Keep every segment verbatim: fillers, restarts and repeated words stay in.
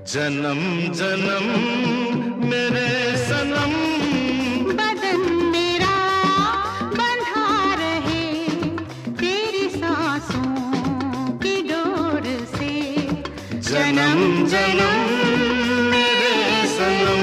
जन्म जन्म मेरे सनम, बदन मेरा बंधा रहे तेरी सांसों की डोर से। जन्म जन्म मेरे सनम।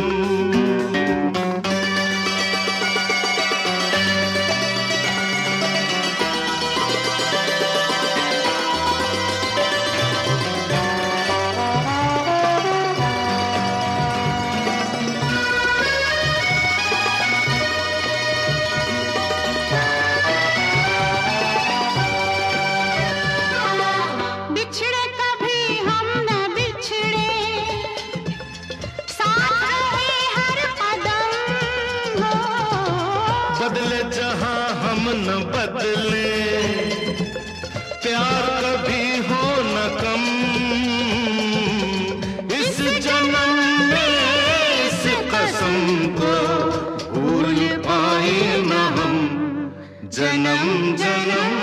बदले जहां हम न बदले, प्यार कभी हो न कम। इस जन्म में इस कसम को भूल पाए न हम। जन्म जन्म